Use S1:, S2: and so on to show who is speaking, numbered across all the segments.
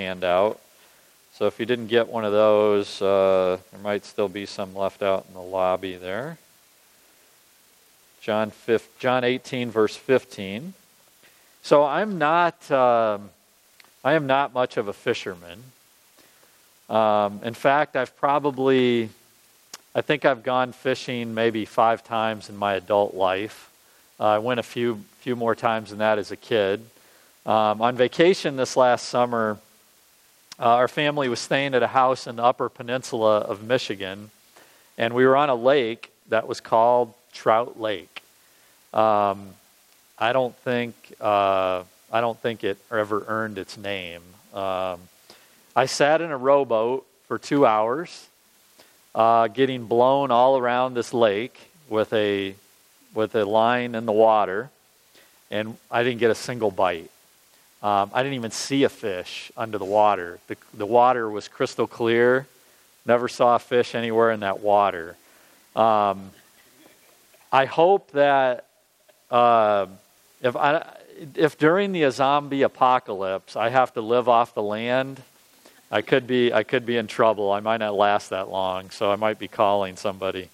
S1: handout. So if you didn't get one of those, there might still be some left out in the lobby there. John 18, verse 15. So I am not much of a fisherman. In fact, I think I've gone fishing maybe 5 times in my adult life. I went a few more times than that as a kid. On vacation this last summer, our family was staying at a house in the Upper Peninsula of Michigan, and we were on a lake that was called Trout Lake. I don't think it ever earned its name. I sat in a rowboat for 2 hours, getting blown all around this lake with a line in the water, and I didn't get a single bite. I didn't even see a fish under the water. The water was crystal clear. Never saw a fish anywhere in that water. I hope that if during the zombie apocalypse I have to live off the land, I could be in trouble. I might not last that long, so I might be calling somebody.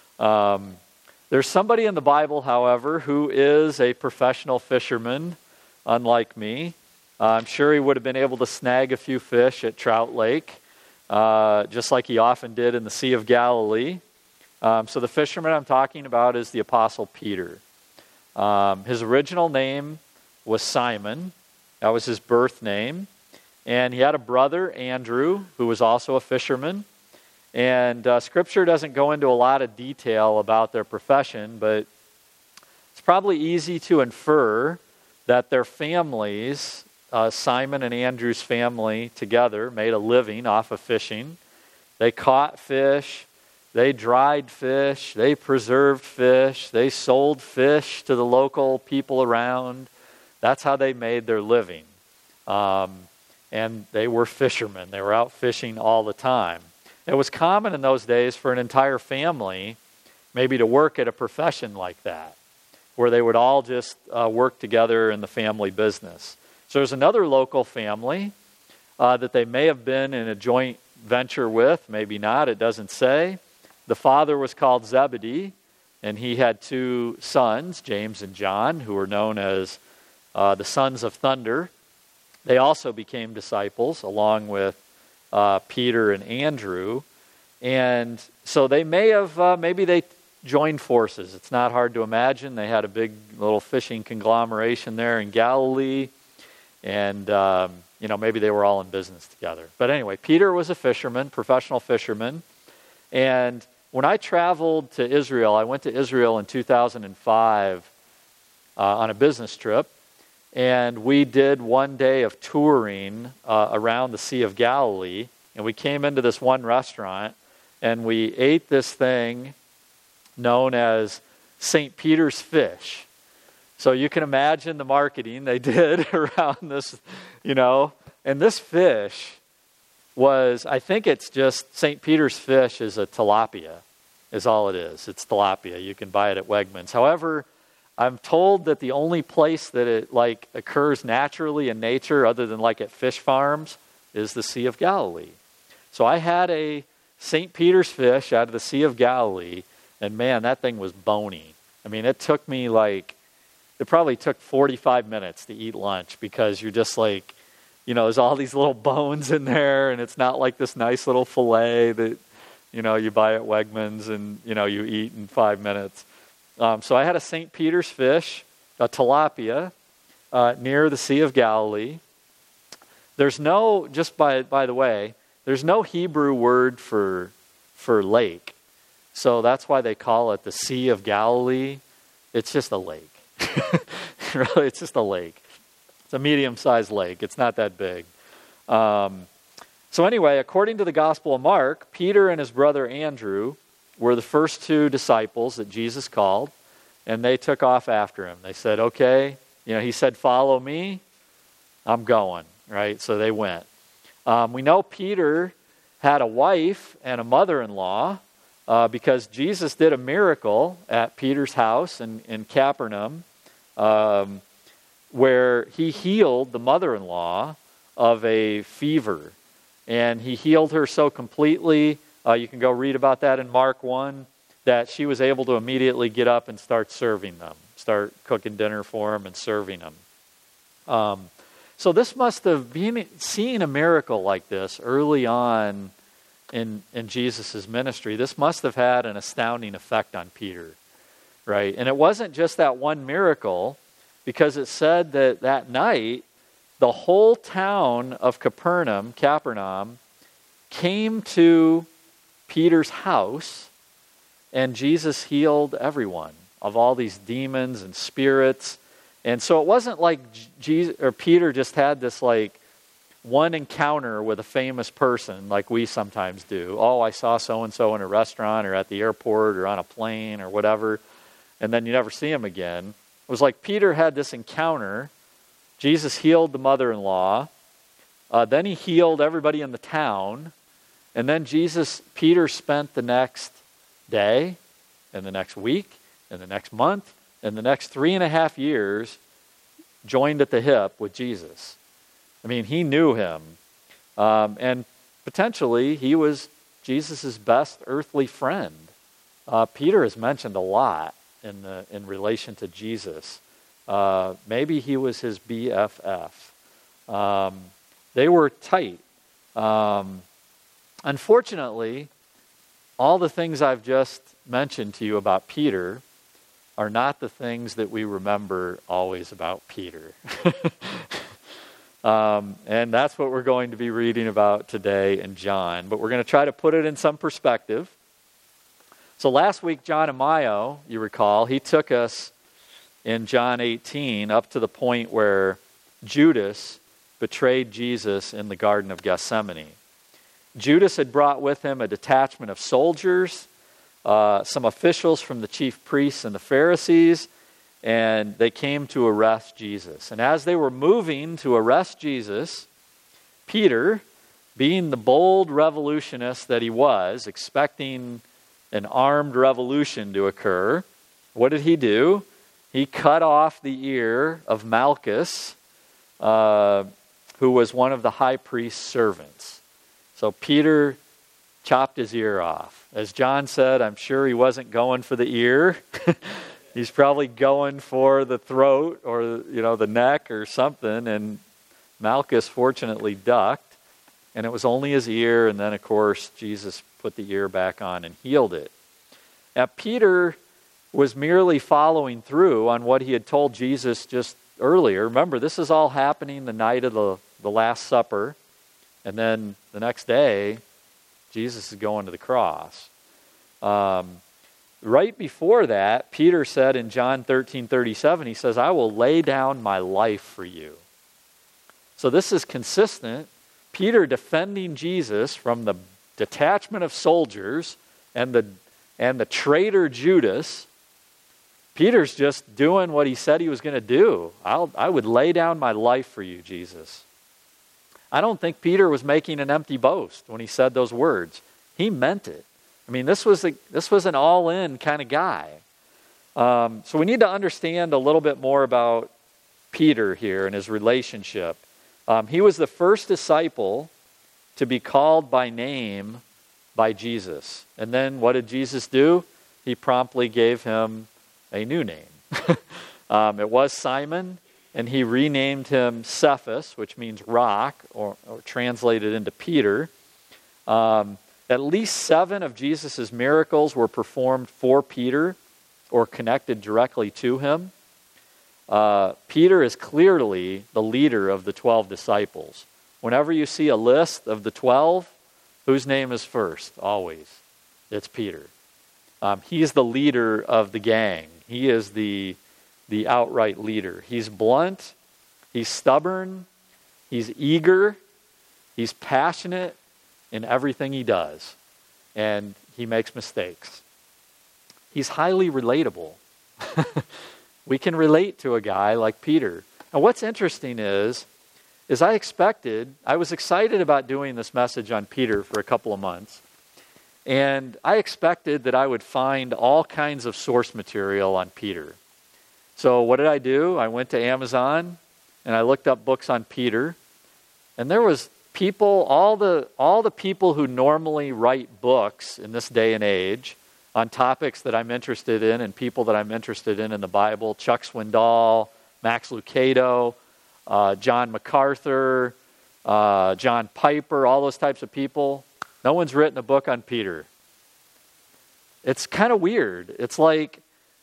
S1: There's somebody in the Bible, however, who is a professional fisherman, unlike me. I'm sure he would have been able to snag a few fish at Trout Lake, just like he often did in the Sea of Galilee. So the fisherman I'm talking about is the Apostle Peter. His original name was Simon. That was his birth name. And he had a brother, Andrew, who was also a fisherman. And Scripture doesn't go into a lot of detail about their profession, but it's probably easy to infer that their families, Simon and Andrew's family together, made a living off of fishing. They caught fish, they dried fish, they preserved fish, they sold fish to the local people around. That's how they made their living. And they were fishermen. They were out fishing all the time. It was common in those days for an entire family maybe to work at a profession like that, where they would all just work together in the family business. So there's another local family that they may have been in a joint venture with, maybe not, it doesn't say. The father was called Zebedee, and he had 2 sons, James and John, who were known as the sons of thunder. They also became disciples along with Peter and Andrew. And so they may have, maybe they joined forces. It's not hard to imagine. They had a big little fishing conglomeration there in Galilee. And, maybe they were all in business together. But anyway, Peter was a fisherman, professional fisherman. And when I traveled to Israel, I went to Israel in 2005 on a business trip. And we did one day of touring around the Sea of Galilee. And we came into this one restaurant, and we ate this thing known as St. Peter's fish. So you can imagine the marketing they did around this, And this fish was, I think it's just, St. Peter's fish is a tilapia, is all it is. It's tilapia. You can buy it at Wegmans. However, I'm told that the only place that it occurs naturally in nature, other than at fish farms, is the Sea of Galilee. So I had a St. Peter's fish out of the Sea of Galilee, and man, that thing was bony. I mean, it took me it probably took 45 minutes to eat lunch, because you're just there's all these little bones in there, and it's not like this nice little fillet that, you buy at Wegmans and, you eat in 5 minutes. So I had a St. Peter's fish, a tilapia, near the Sea of Galilee. There's no, just by the way, there's no Hebrew word for lake. So that's why they call it the Sea of Galilee. It's just a lake. Really, it's just a lake. It's a medium-sized lake. It's not that big. So anyway, according to the Gospel of Mark, Peter and his brother Andrew were the first 2 disciples that Jesus called, and they took off after him. They said, okay, he said, follow me, I'm going, right? So they went. We know Peter had a wife and a mother-in-law because Jesus did a miracle at Peter's house in Capernaum where he healed the mother-in-law of a fever. And he healed her so completely, you can go read about that in Mark 1, that she was able to immediately get up and start serving them, start cooking dinner for them and serving them. So this must have been, seeing a miracle like this early on in Jesus' ministry, this must have had an astounding effect on Peter, right? And it wasn't just that one miracle, because it said that that night, the whole town of Capernaum came to Peter's house, and Jesus healed everyone of all these demons and spirits. And so it wasn't like Jesus or Peter just had this like one encounter with a famous person like we sometimes do. Oh, I saw so-and-so in a restaurant or at the airport or on a plane or whatever, and then you never see him again. It was like Peter had this encounter. Jesus healed the mother-in-law. Then he healed everybody in the town. And then Peter spent the next day and the next week and the next month and the next 3.5 years joined at the hip with Jesus. I mean, he knew him. And potentially he was Jesus' best earthly friend. Peter is mentioned a lot in relation to Jesus. Maybe he was his BFF. They were tight. Unfortunately, all the things I've just mentioned to you about Peter are not the things that we remember always about Peter. And that's what we're going to be reading about today in John. But we're going to try to put it in some perspective. So last week, John Amayo, you recall, he took us in John 18 up to the point where Judas betrayed Jesus in the Garden of Gethsemane. Judas had brought with him a detachment of soldiers, some officials from the chief priests and the Pharisees, and they came to arrest Jesus. And as they were moving to arrest Jesus, Peter, being the bold revolutionist that he was, expecting an armed revolution to occur, what did he do? He cut off the ear of Malchus, who was one of the high priest's servants. So Peter chopped his ear off. As John said, I'm sure he wasn't going for the ear. He's probably going for the throat or, the neck or something. And Malchus fortunately ducked. And it was only his ear. And then, of course, Jesus put the ear back on and healed it. Now, Peter was merely following through on what he had told Jesus just earlier. Remember, this is all happening the night of the Last Supper. And then the next day, Jesus is going to the cross. Right before that, Peter said in John 13:37, he says, I will lay down my life for you. So this is consistent. Peter defending Jesus from the detachment of soldiers and the traitor Judas. Peter's just doing what he said he was going to do. I would lay down my life for you, Jesus. I don't think Peter was making an empty boast when he said those words. He meant it. I mean, this was an all-in kind of guy. So we need to understand a little bit more about Peter here and his relationship. He was the first disciple to be called by name by Jesus. And then what did Jesus do? He promptly gave him a new name. It was Simon, and he renamed him Cephas, which means rock, or translated into Peter. At least 7 of Jesus' miracles were performed for Peter or connected directly to him. Peter is clearly the leader of the 12 disciples. Whenever you see a list of the 12, whose name is first? Always. It's Peter. He is the leader of the gang. He is the outright leader. He's blunt. He's stubborn. He's eager. He's passionate in everything he does. And he makes mistakes. He's highly relatable. We can relate to a guy like Peter. And what's interesting is I was excited about doing this message on Peter for a couple of months. And I expected that I would find all kinds of source material on Peter. So what did I do? I went to Amazon and I looked up books on Peter. And there was people, all the people who normally write books in this day and age on topics that I'm interested in and people that I'm interested in the Bible, Chuck Swindoll, Max Lucado, John MacArthur, John Piper, all those types of people. No one's written a book on Peter. It's kind of weird. It's like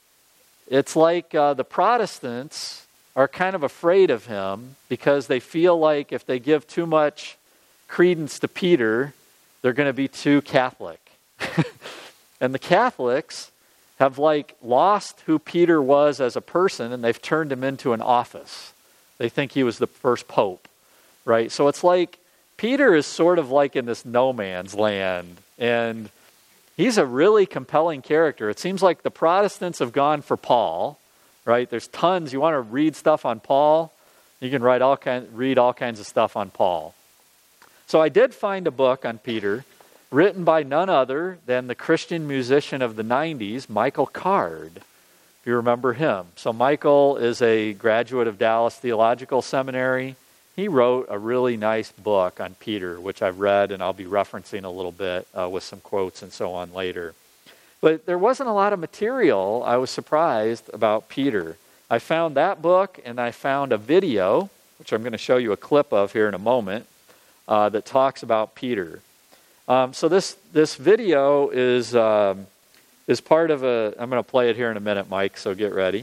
S1: the Protestants are kind of afraid of him because they feel like if they give too much credence to Peter, they're going to be too Catholic. And the Catholics have lost who Peter was as a person, and they've turned him into an office. They think he was the first pope, right? So it's like Peter is sort of like in this no man's land, and he's a really compelling character. It seems like the Protestants have gone for Paul, right? There's tons. You want to read stuff on Paul? You can read all kinds of stuff on Paul. So I did find a book on Peter written by none other than the Christian musician of the 90s, Michael Card, if you remember him. So Michael is a graduate of Dallas Theological Seminary. He wrote a really nice book on Peter, which I've read and I'll be referencing a little bit with some quotes and so on later. But there wasn't a lot of material, I was surprised, about Peter. I found that book and I found a video, which I'm going to show you a clip of here in a moment, that talks about Peter. So this video is part of I'm going to play it here in a minute, Mike, so get ready.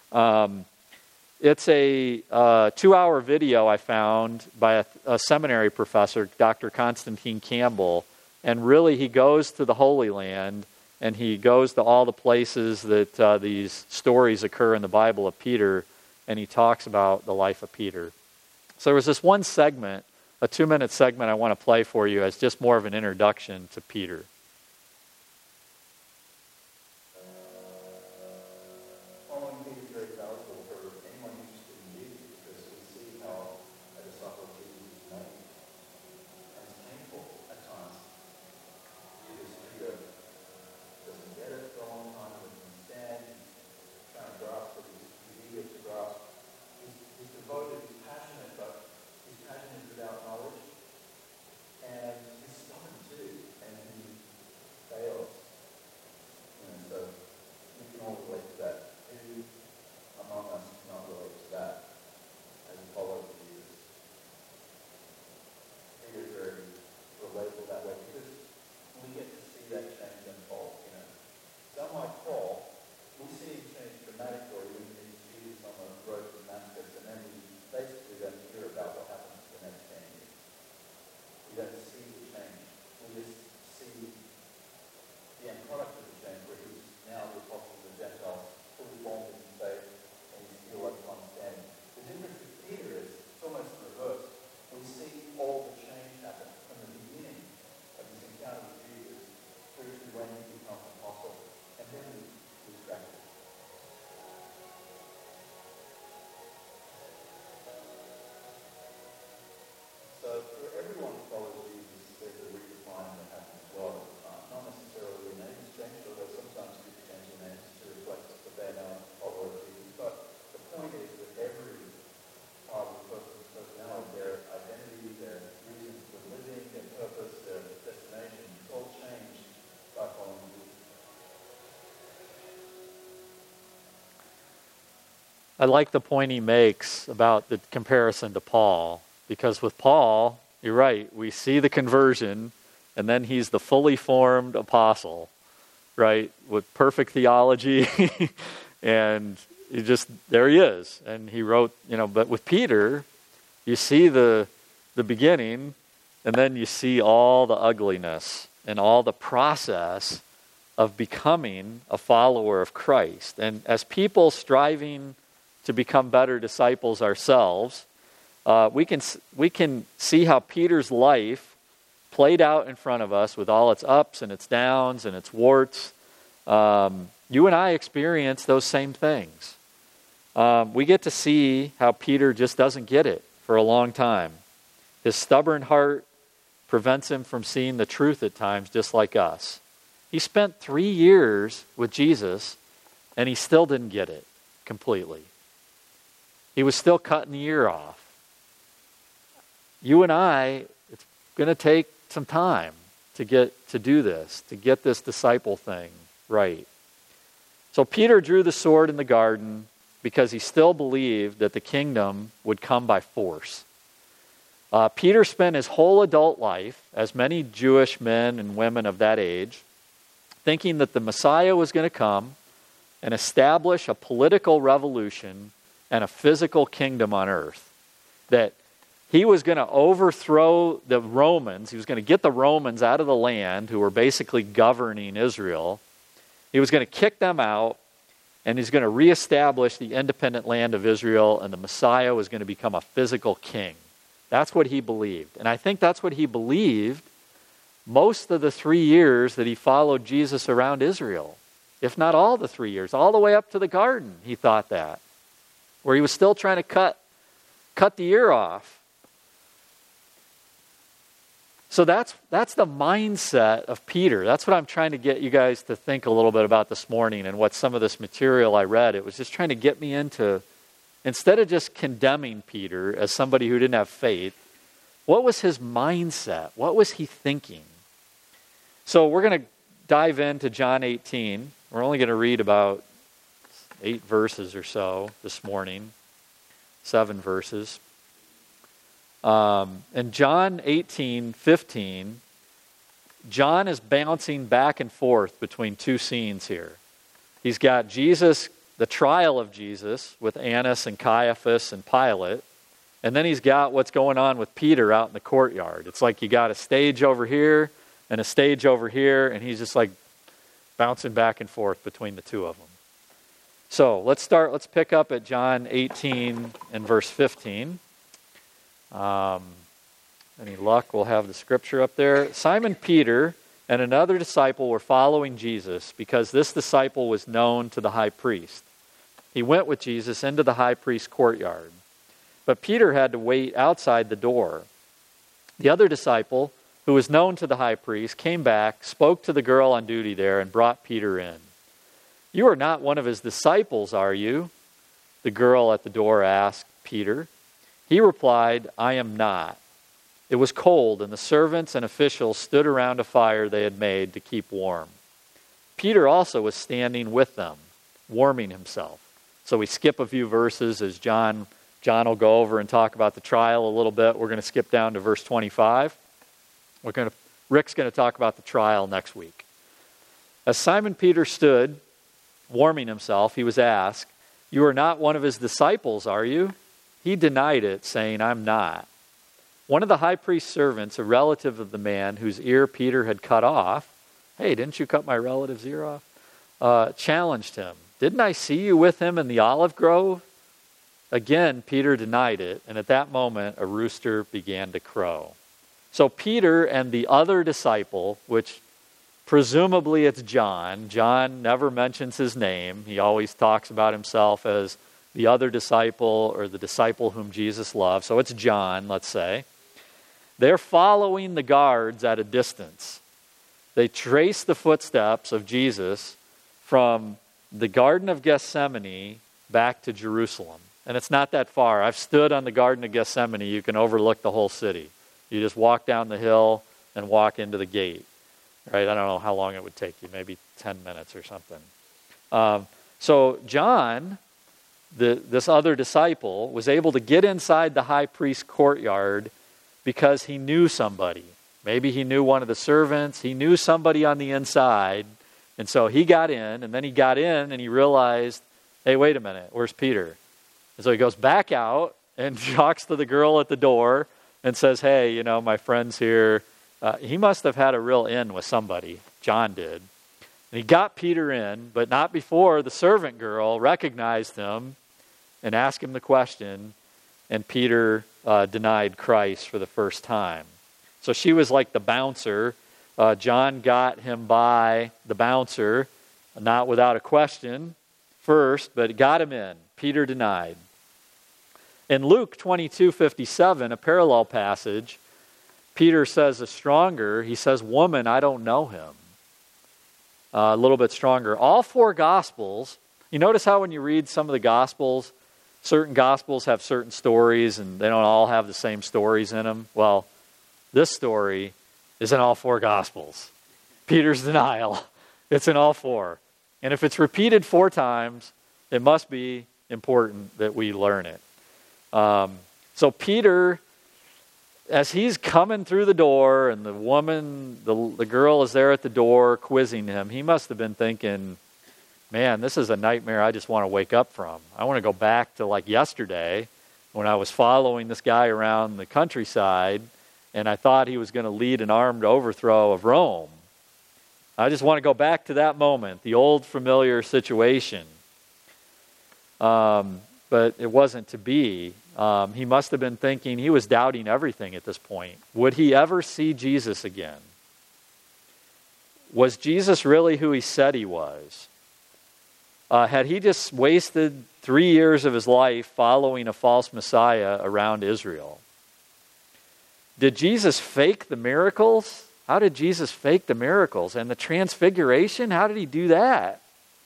S1: It's a 2-hour video I found by a seminary professor, Dr. Constantine Campbell, and really he goes to the Holy Land and he goes to all the places that these stories occur in the Bible of Peter, and he talks about the life of Peter. So there was this one segment, a 2-minute segment I want to play for you as just more of an introduction to Peter.
S2: Following Peter is very valuable for anyone interested in Jesus because we see how a disciple of Jesus is made. And it's painful at times because Peter doesn't get it for a long time, doesn't stand, he's trying to grasp it, he's eager to grasp. He's devoted, he's passionate, but he's passionate without knowledge. And he's stubborn too, and he fails. So we can all relate to that. Who among us cannot relate to that as a follower of Jesus? Peter is very relatable that way because we get to see that change unfold. Unlike Paul, we see him change dramatically when he meets Jesus on the road to Damascus, and then we basically don't hear about what happens the next 10 years. We don't see the change. We just see the end product of the change, where he's now the apostle of the Gentiles, fully formed in faith, and he's still understanding. The difference with Peter is it's almost the reverse. We see all the change happen from the beginning of his encounter with Jesus through to when he becomes an apostle. And then we track it. So for everyone who follows Jesus, there's a redefining that happens as well. Not necessarily the names change, although sometimes people change their names to reflect that they're now a follower of Jesus. But the point is that every part of the person's personality, their identity, their reason for living, their purpose, their destination, is all changed by following Jesus.
S1: I like the point he makes about the comparison to Paul, because with Paul, you're right, we see the conversion, and then he's the fully formed apostle, right, with perfect theology, and there he is. And he wrote, but with Peter, you see the beginning, and then you see all the ugliness and all the process of becoming a follower of Christ. And as people striving to become better disciples ourselves, we can see how Peter's life played out in front of us with all its ups and its downs and its warts. You and I experience those same things. We get to see how Peter just doesn't get it for a long time. His stubborn heart prevents him from seeing the truth at times, just like us. He spent 3 years with Jesus, and he still didn't get it completely. He was still cutting the ear off. you and I, it's going to take some time to do this, to get this disciple thing right. So Peter drew the sword in the garden because he still believed that the kingdom would come by force. Peter spent his whole adult life, as many Jewish men and women of that age, thinking that the Messiah was going to come and establish a political revolution and a physical kingdom on earth. That he was going to overthrow the Romans. He was going to get the Romans out of the land who were basically governing Israel. He was going to kick them out, and he's going to reestablish the independent land of Israel, and the Messiah was going to become a physical king. That's what he believed. And I think that's what he believed most of the 3 years that he followed Jesus around Israel. If not all the 3 years, all the way up to the garden, he thought that. Where he was still trying to cut the ear off. So that's the mindset of Peter. That's what I'm trying to get you guys to think a little bit about this morning, and what some of this material I read. It was just trying to get me into, instead of just condemning Peter as somebody who didn't have faith, what was his mindset? What was he thinking? So we're going to dive into John 18. We're only going to read about 8 verses or so this morning. 7 verses. In John 18:15, John is bouncing back and forth between two scenes here. He's got Jesus, the trial of Jesus with Annas and Caiaphas and Pilate. And then he's got what's going on with Peter out in the courtyard. It's like you got a stage over here and a stage over here, and he's just like bouncing back and forth between the two of them. So let's pick up at John 18 and verse 15. Any luck, we'll have the scripture up there. Simon Peter and another disciple were following Jesus because this disciple was known to the high priest. He went with Jesus into the high priest's courtyard. But Peter had to wait outside the door. The other disciple, who was known to the high priest, came back, spoke to the girl on duty there, and brought Peter in. "You are not one of his disciples, are you?" the girl at the door asked Peter. He replied, "I am not." It was cold, and the servants and officials stood around a fire they had made to keep warm. Peter also was standing with them, warming himself. So we skip a few verses as John will go over and talk about the trial a little bit. We're going to skip down to verse 25. Rick's going to talk about the trial next week. As Simon Peter stood, warming himself, he was asked, "You are not one of his disciples, are you?" He denied it, saying, "I'm not." One of the high priest's servants, a relative of the man whose ear Peter had cut off, "Hey, didn't you cut my relative's ear off?" Challenged him. "Didn't I see you with him in the olive grove?" Again, Peter denied it, and at that moment, a rooster began to crow. So Peter and the other disciple, which presumably it's John never mentions his name. He always talks about himself as the other disciple or the disciple whom Jesus loved. So it's John, let's say. They're following the guards at a distance. They trace the footsteps of Jesus from the Garden of Gethsemane back to Jerusalem. And it's not that far. I've stood on the Garden of Gethsemane. You can overlook the whole city. You just walk down the hill and walk into the gate. Right? I don't know how long it would take you, maybe 10 minutes or something. So John, this other disciple, was able to get inside the high priest's courtyard because he knew somebody. Maybe he knew one of the servants. He knew somebody on the inside. And so he got in, and then he got in and he realized, hey, wait a minute, where's Peter? And so he goes back out and talks to the girl at the door and says, hey, my friend's here. He must have had a real in with somebody. John did. And he got Peter in, but not before the servant girl recognized him and asked him the question, and Peter denied Christ for the first time. So she was like the bouncer. John got him by the bouncer, not without a question first, but got him in. Peter denied. In Luke 22:57, a parallel passage, Peter says he says, "Woman, I don't know him." A little bit stronger. All 4 Gospels, you notice how when you read some of the Gospels, certain gospels have certain stories, and they don't all have the same stories in them. Well, this story is in all 4 gospels. Peter's denial, it's in all 4. And if it's repeated 4 times, it must be important that we learn it. So Peter, as he's coming through the door and the woman, the girl is there at the door quizzing him, he must have been thinking, man, this is a nightmare I just want to wake up from. I want to go back to like yesterday when I was following this guy around the countryside and I thought he was going to lead an armed overthrow of Rome. I just want to go back to that moment, the old familiar situation. But it wasn't to be. He must have been thinking, he was doubting everything at this point. Would he ever see Jesus again? Was Jesus really who he said he was? Had he just wasted 3 years of his life following a false Messiah around Israel? Did Jesus fake the miracles? How did Jesus fake the miracles? And the transfiguration, how did he do that?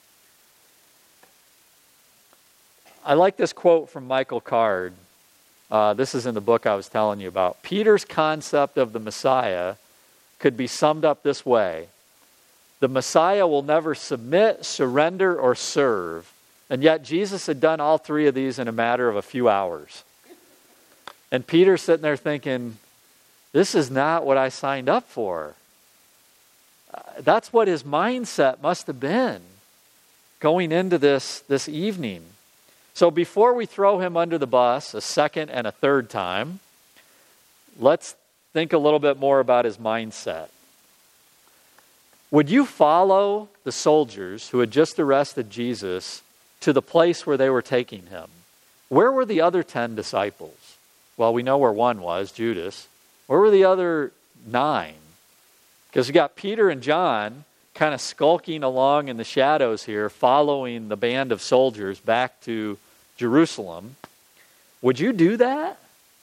S1: I like this quote from Michael Card. This is in the book I was telling you about. Peter's concept of the Messiah could be summed up this way. The Messiah will never submit, surrender, or serve. And yet Jesus had done all 3 of these in a matter of a few hours. And Peter's sitting there thinking, this is not what I signed up for. That's what his mindset must have been going into this evening. So before we throw him under the bus a second and a third time, let's think a little bit more about his mindset. Would you follow the soldiers who had just arrested Jesus to the place where they were taking him? Where were the other 10 disciples? Well, we know where one was, Judas. Where were the other 9? Because you got Peter and John kind of skulking along in the shadows here, following the band of soldiers back to Jerusalem. Would you do that?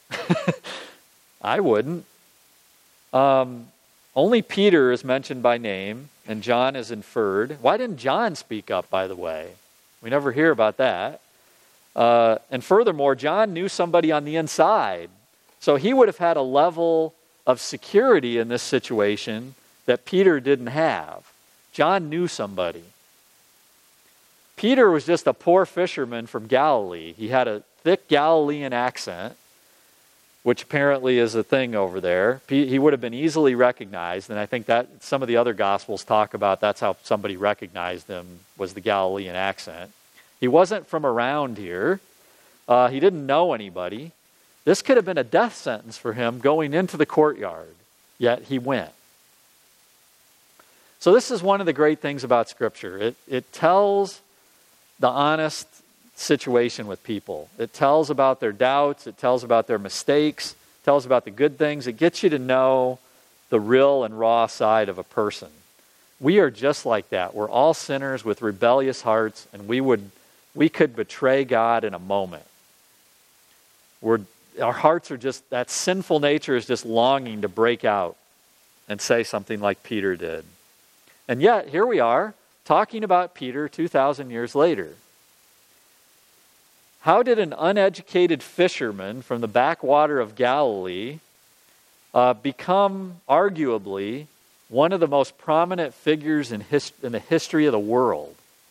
S1: I wouldn't. Only Peter is mentioned by name, and John is inferred. Why didn't John speak up, by the way? We never hear about that. And furthermore, John knew somebody on the inside. So he would have had a level of security in this situation that Peter didn't have. John knew somebody. Peter was just a poor fisherman from Galilee. He had a thick Galilean accent, which apparently is a thing over there. He would have been easily recognized, and I think that some of the other Gospels talk about that's how somebody recognized him, was the Galilean accent. He wasn't from around here. He didn't know anybody. This could have been a death sentence for him going into the courtyard, yet he went. So this is one of the great things about Scripture. It tells the honest situation with people. It tells about their doubts. It tells about their mistakes. It tells about the good things. It gets you to know the real and raw side of a person. We are just like that. We're all sinners with rebellious hearts, and we could betray God in a moment. Our hearts are just, that sinful nature is just longing to break out and say something like Peter did. And yet, here we are, talking about Peter 2,000 years later. How did an uneducated fisherman from the backwater of Galilee become, arguably, one of the most prominent figures in the history of the world?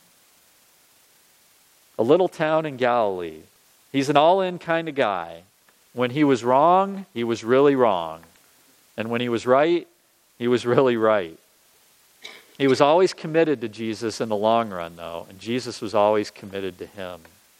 S1: A little town in Galilee. He's an all-in kind of guy. When he was wrong, he was really wrong. And when he was right, he was really right. He was always committed to Jesus in the long run, though, and Jesus was always committed to him.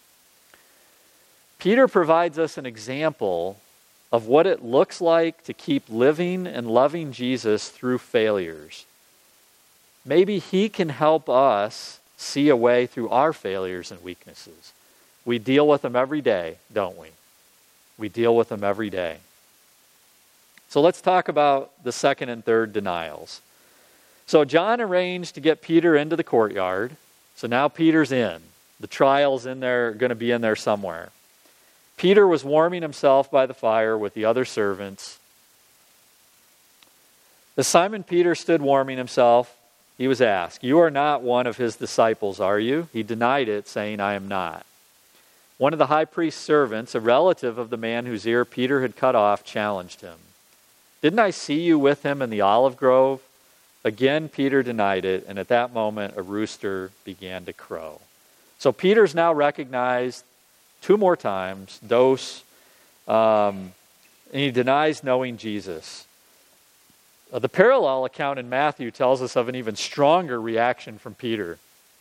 S1: Peter provides us an example of what it looks like to keep living and loving Jesus through failures. Maybe he can help us see a way through our failures and weaknesses. We deal with them every day, don't we? We deal with them every day. So let's talk about the second and third denials. So John arranged to get Peter into the courtyard. So now Peter's in. The trial's in there, going to be in there somewhere. Peter was warming himself by the fire with the other servants. As Simon Peter stood warming himself, he was asked, "You are not one of his disciples, are you?" He denied it, saying, "I am not." One of the high priest's servants, a relative of the man whose ear Peter had cut off, challenged him. "Didn't I see you with him in the olive grove?" Again, Peter denied it, and at that moment, a rooster began to crow. So Peter's now recognized 2 more times, and he denies knowing Jesus. The parallel account in Matthew tells us of an even stronger reaction from Peter.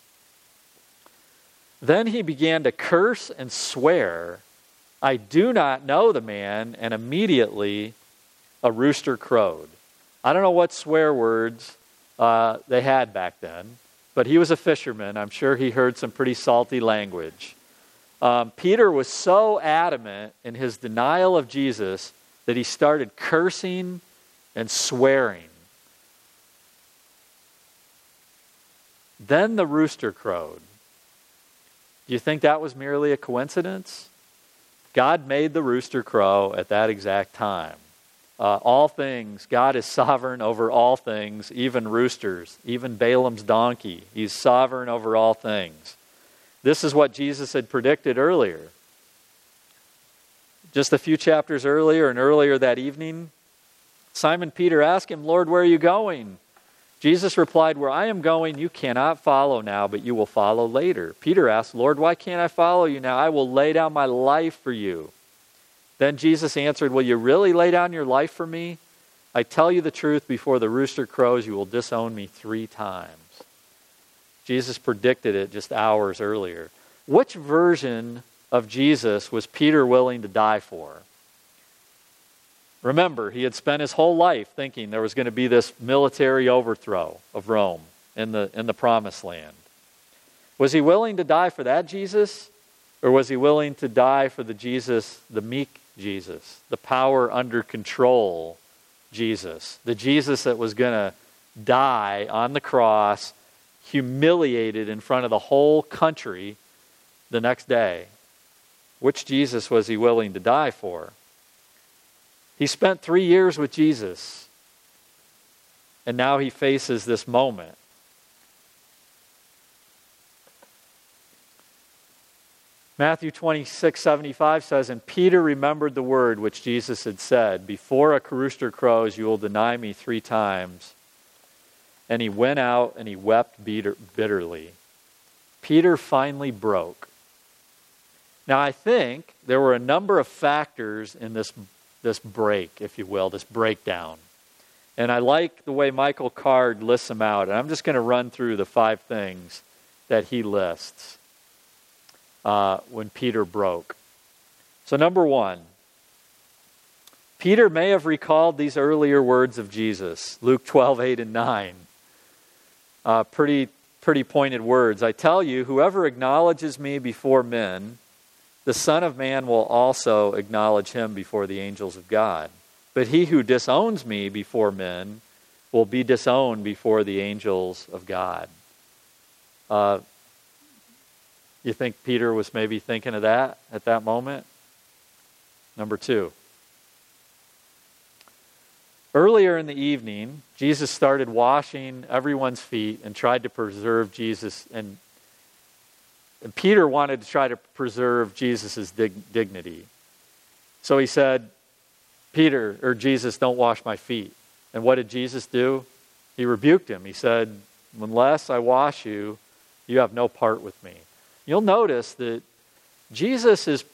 S1: Then he began to curse and swear, "I do not know the man," and immediately a rooster crowed. I don't know what swear words they had back then, but he was a fisherman. I'm sure he heard some pretty salty language. Peter was so adamant in his denial of Jesus that he started cursing and swearing. Then the rooster crowed. Do you think that was merely a coincidence? God made the rooster crow at that exact time. All things, God is sovereign over all things, even roosters, even Balaam's donkey. He's sovereign over all things. This is what Jesus had predicted earlier. Just a few chapters earlier and earlier that evening, Simon Peter asked him, "Lord, where are you going?" Jesus replied, "Where I am going, you cannot follow now, but you will follow later." Peter asked, "Lord, why can't I follow you now? I will lay down my life for you." Then Jesus answered, "Will you really lay down your life for me? I tell you the truth, before the rooster crows, you will disown me 3 times. Jesus predicted it just hours earlier. Which version of Jesus was Peter willing to die for? Remember, he had spent his whole life thinking there was going to be this military overthrow of Rome in the promised land. Was he willing to die for that Jesus? Or was he willing to die for the Jesus, the meek Jesus, the power under control Jesus, the Jesus that was going to die on the cross, humiliated in front of the whole country the next day? Which Jesus was he willing to die for? He spent 3 years with Jesus, and now he faces this moment. Matthew 26:75 says, "And Peter remembered the word which Jesus had said, 'Before a rooster crows, you will deny me 3 times.' And he went out and he wept bitterly." Peter finally broke. Now I think there were a number of factors in this break, if you will, this breakdown. And I like the way Michael Card lists them out. And I'm just going to run through the 5 things that he lists when Peter broke. So number 1, Peter may have recalled these earlier words of Jesus, Luke 12:8 and 9. Pretty pointed words. "I tell you, whoever acknowledges me before men, the Son of Man will also acknowledge him before the angels of God. But he who disowns me before men will be disowned before the angels of God." You think Peter was maybe thinking of that at that moment? Number 2. Earlier in the evening, Jesus started washing everyone's feet and tried to preserve Jesus, and Peter wanted to try to preserve Jesus' dignity. So he said, "Peter, or Jesus, don't wash my feet." And what did Jesus do? He rebuked him. He said, "Unless I wash you, you have no part with me." You'll notice that Jesus is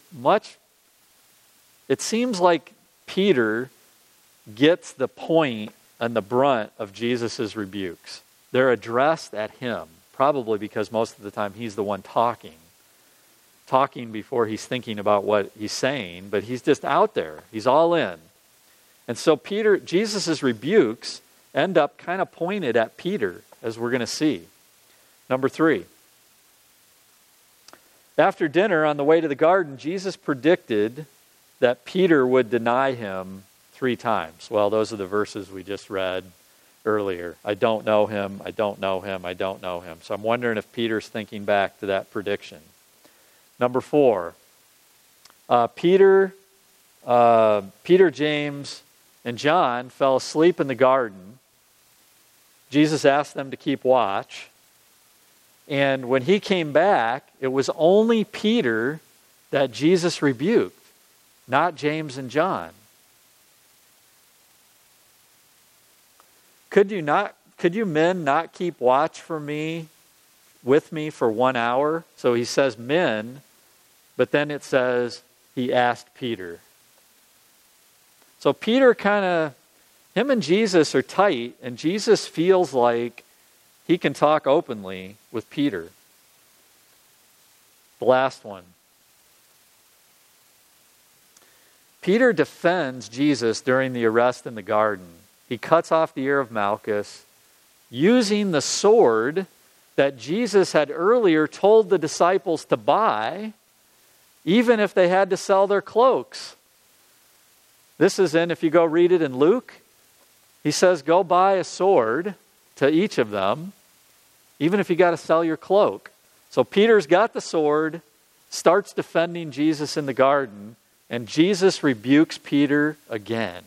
S1: it seems like Peter gets the point and the brunt of Jesus' rebukes. They're addressed at him, probably because most of the time he's the one talking before he's thinking about what he's saying, but he's just out there. He's all in. And so Jesus' rebukes end up kind of pointed at Peter, as we're going to see. Number 3. After dinner, on the way to the garden, Jesus predicted that Peter would deny him 3 times. Well, those are the verses we just read earlier. I don't know him, I don't know him, I don't know him. So I'm wondering if Peter's thinking back to that prediction. Number 4, Peter, James, and John fell asleep in the garden. Jesus asked them to keep watch. And when he came back, it was only Peter that Jesus rebuked, not James and John. Could you men not keep watch with me for 1 hour? So he says men, but then it says he asked Peter. So Peter him and Jesus are tight, and Jesus feels like he can talk openly with Peter. The last one. Peter defends Jesus during the arrest in the garden. He cuts off the ear of Malchus using the sword that Jesus had earlier told the disciples to buy, even if they had to sell their cloaks. This is if you go read it in Luke, he says, go buy a sword to each of them, even if you got to sell your cloak. So Peter's got the sword, starts defending Jesus in the garden, and Jesus rebukes Peter again.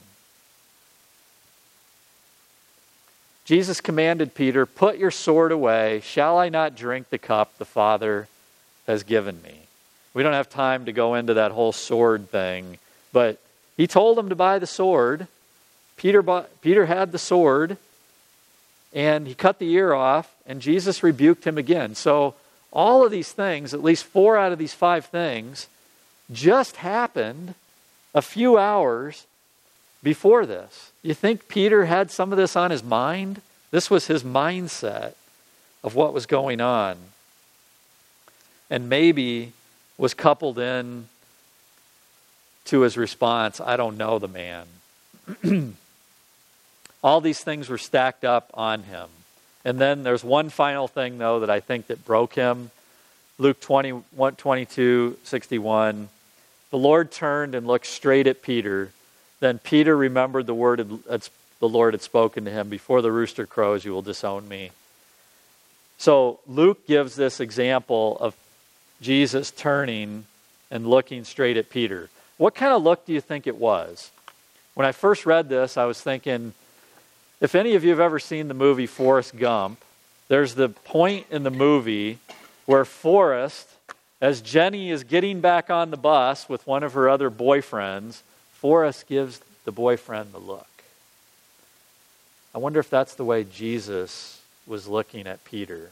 S1: Jesus commanded Peter, put your sword away. Shall I not drink the cup the Father has given me? We don't have time to go into that whole sword thing, but he told him to buy the sword. Peter had the sword, and he cut the ear off, and Jesus rebuked him again. So all of these things, at least 4 out of these 5 things, just happened a few hours before this. You think Peter had some of this on his mind? This was his mindset of what was going on. And maybe was coupled in to his response, I don't know the man. All these things were stacked up on him. And then there's one final thing, though, that I think that broke him. Luke 22:61. The Lord turned and looked straight at Peter. Then Peter remembered the word the Lord had spoken to him, before the rooster crows, you will disown me. So Luke gives this example of Jesus turning and looking straight at Peter. What kind of look do you think it was? When I first read this, I was thinking, if any of you have ever seen the movie Forrest Gump, there's the point in the movie where Forrest, as Jenny is getting back on the bus with one of her other boyfriends, Forrest gives the boyfriend the look. I wonder if that's the way Jesus was looking at Peter.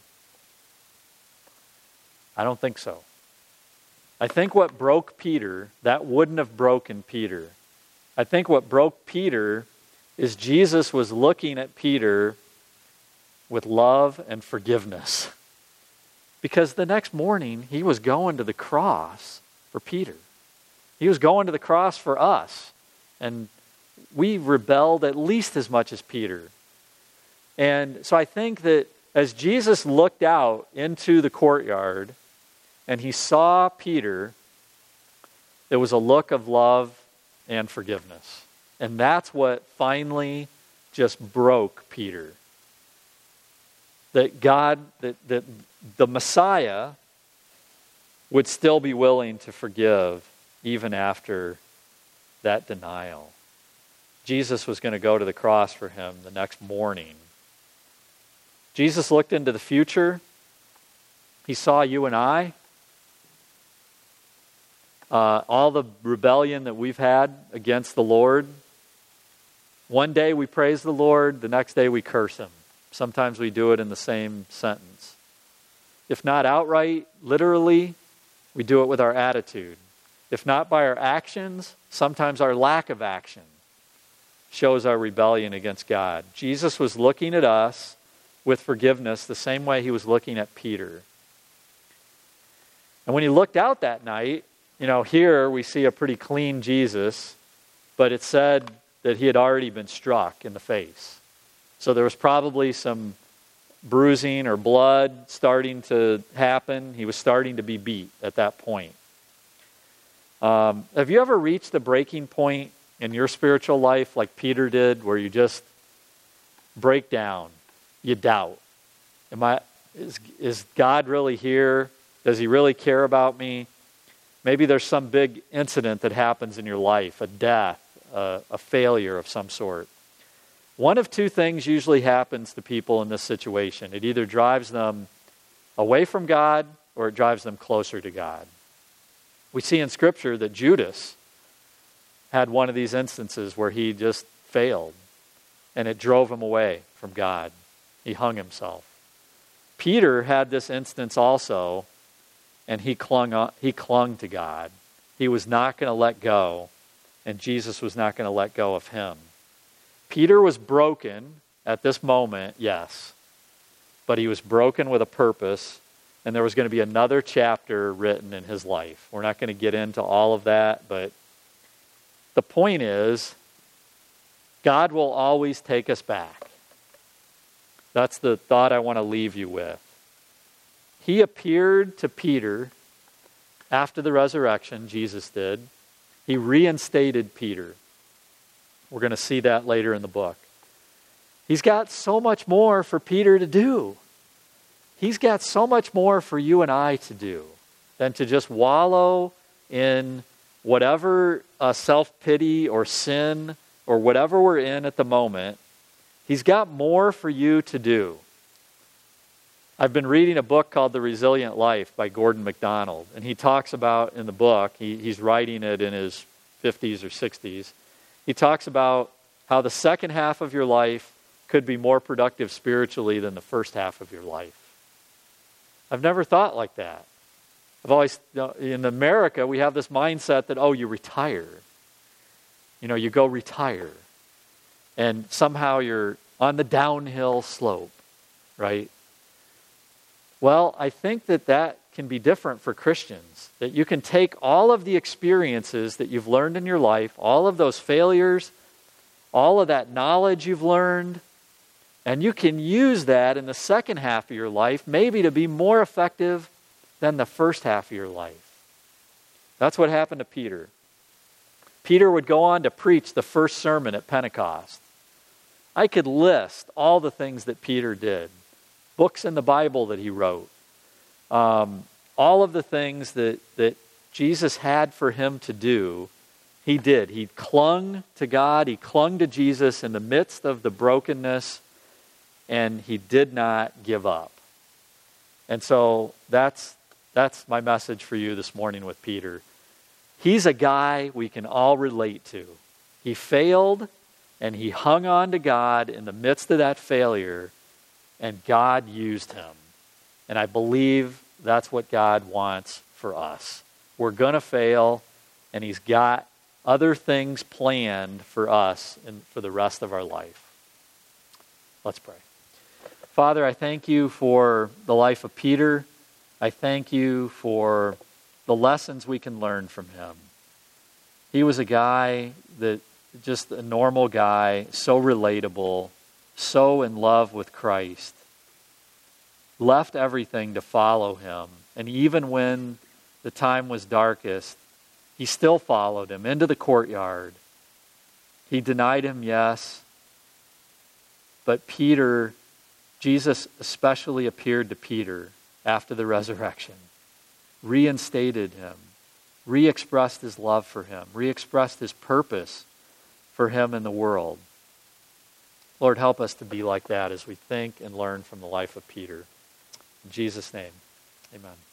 S1: I don't think so. I think what broke Peter, that wouldn't have broken Peter. I think what broke Peter is Jesus was looking at Peter with love and forgiveness. Because the next morning, he was going to the cross for Peter. He was going to the cross for us. And we rebelled at least as much as Peter. And so I think that as Jesus looked out into the courtyard and he saw Peter, there was a look of love and forgiveness. And that's what finally just broke Peter. That that the Messiah would still be willing to forgive even after that denial. Jesus was going to go to the cross for him the next morning. Jesus looked into the future. He saw you and I. All the rebellion that we've had against the Lord. One day we praise the Lord, the next day we curse him. Sometimes we do it in the same sentence. If not outright, literally, we do it with our attitude. If not by our actions, sometimes our lack of action shows our rebellion against God. Jesus was looking at us with forgiveness the same way he was looking at Peter. And when he looked out that night, here we see a pretty clean Jesus, but it said that he had already been struck in the face. So there was probably some bruising or blood starting to happen. He was starting to be beat at that point. Have you ever reached the breaking point in your spiritual life like Peter did, where you just break down? You doubt. Is God really here? Does he really care about me? Maybe there's some big incident that happens in your life, a death, a failure of some sort. One of two things usually happens to people in this situation. It either drives them away from God or it drives them closer to God. We see in Scripture that Judas had one of these instances where he just failed, and it drove him away from God. He hung himself. Peter had this instance also, and he clung to God. He was not going to let go, and Jesus was not going to let go of him. Peter was broken at this moment, yes, but he was broken with a purpose, and there was going to be another chapter written in his life. We're not going to get into all of that, but the point is, God will always take us back. That's the thought I want to leave you with. He appeared to Peter after the resurrection, Jesus did. He reinstated Peter. We're going to see that later in the book. He's got so much more for Peter to do. He's got so much more for you and I to do than to just wallow in whatever self-pity or sin or whatever we're in at the moment. He's got more for you to do. I've been reading a book called The Resilient Life by Gordon MacDonald, and he talks about in the book, he's writing it in his 50s or 60s, he talks about how the second half of your life could be more productive spiritually than the first half of your life. I've never thought like that. I've always, in America, we have this mindset that, you retire. You go retire. And somehow you're on the downhill slope, right? Well, I think that can be different for Christians. That you can take all of the experiences that you've learned in your life, all of those failures, all of that knowledge you've learned, and you can use that in the second half of your life maybe to be more effective than the first half of your life. That's what happened to Peter. Peter would go on to preach the first sermon at Pentecost. I could list all the things that Peter did. Books in the Bible that he wrote. All of the things that Jesus had for him to do, he did. He clung to God. He clung to Jesus in the midst of the brokenness, and he did not give up. And so that's my message for you this morning with Peter. He's a guy we can all relate to. He failed, and he hung on to God in the midst of that failure, and God used him. And I believe that's what God wants for us. We're going to fail, and he's got other things planned for us and for the rest of our life. Let's pray. Father, I thank you for the life of Peter. I thank you for the lessons we can learn from him. He was a guy just a normal guy, so relatable, so in love with Christ, left everything to follow him. And even when the time was darkest, he still followed him into the courtyard. He denied him, yes. But Peter, Jesus especially appeared to Peter after the resurrection, reinstated him, re-expressed his love for him, re-expressed his purpose for him in the world. Lord, help us to be like that as we think and learn from the life of Peter. In Jesus' name, amen.